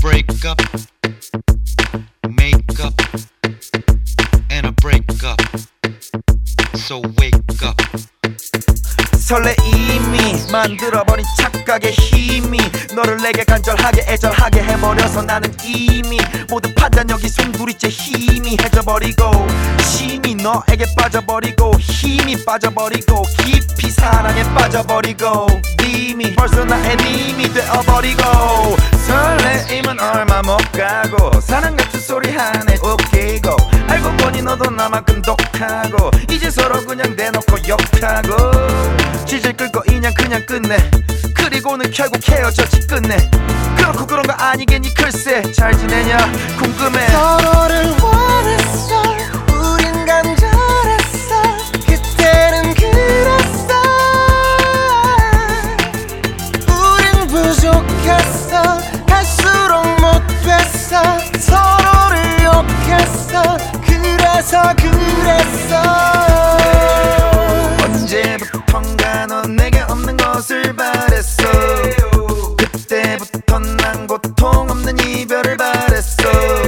break up, make up, and a break up. So wake up. 설레임이 만들어버린 착각의 힘이 너를 내게 간절하게 애절하게 해버려서 나는 이미 모든 판단력이 송두리째 힘이 해져버리고 심이 너에게 빠져버리고 힘이 빠져버리고 깊이 사랑에 빠져버리고 님이 벌써 나의 님이 되어버리고 설레임은 얼마 못 가고 사랑 같은 소리 하네 웃기고 알고 보니 너도 나만큼 독하고 이제 서로 그냥 대놓고 욕하고 질질 끌고 인연 그냥 끝내 그리고는 결국 헤어졌지 끝내 그렇고 그런 거 아니겠니 글쎄 잘 지내냐 궁금해 서로를 원했어 우린 간절했어 그때는 그랬어 우린 부족했어 갈수록 못됐어 서로를 욕했어 그래서 언제부턴가 넌 내게 없는 것을 바랬어 그때부터 난 고통 없는 이별을 바랬어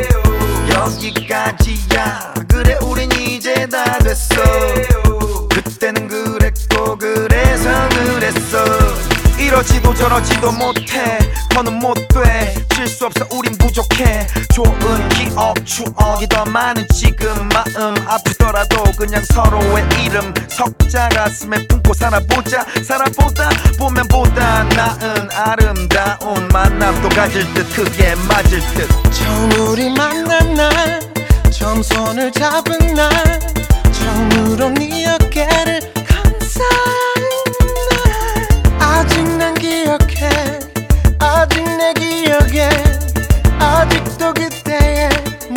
여기까지야 그래 우린 이제 다 됐어 그때는 그랬고 그래서 그랬어 이러지도 저러지도 못해 더는 못돼 질 수 없어 우린 부족해 좋은 기억 추억이 더 많은 지금 마음 아프더라도 그냥 서로의 이름 석자 가슴에 품고 살아보자 살아보다 보면 보다 나은 아름다운 만남도 가질 듯 그게 맞을 듯 처음 우리 만난 날 처음 손을 잡은 날 처음으로 네 어깨를 감싸는 날 아직 난 기억해 아직 내 기억에 아직도 그때의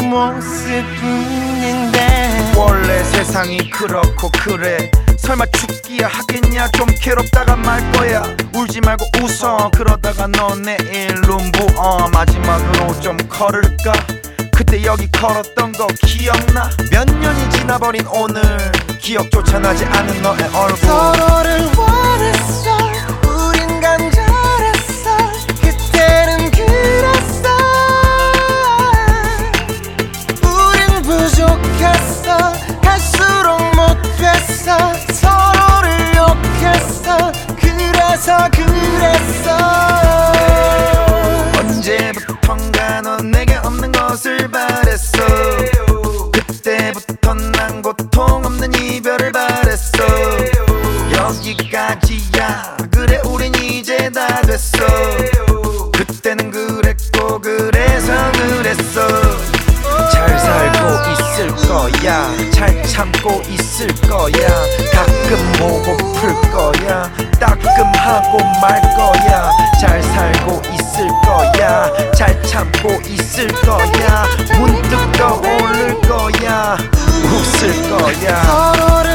모습뿐인데 원래 세상이 그렇고 그래 설마 죽기야 하겠냐 좀 괴롭다가 말 거야 울지 말고 웃어 그러다가 너 내일 눈부어 마지막으로 좀 걸을까 그때 여기 걸었던 거 기억나 몇 년이 지나버린 오늘 기억조차 나지 않은 너의 얼굴 서로를 원했어 우린 간절했어 그때는 그랬어 우린 부족했어 갈수록 못됐어 서로를 욕했어 그래서 언제부턴가 넌 내게 없는 것을 바랬어 그때부터 난 고통 없는 이별을 바랬어 여기까지야 그래 우린 이제 다 됐어 그때는 그랬고 그래서 그랬어 잘 살고 있을 거야 잘 참고 있을 거야 가끔 보고플 거야 따끔하고 말 거야 잘 살고 있을 거야 잘 참고 있을 거야 문득 떠오를 거야 웃을 거야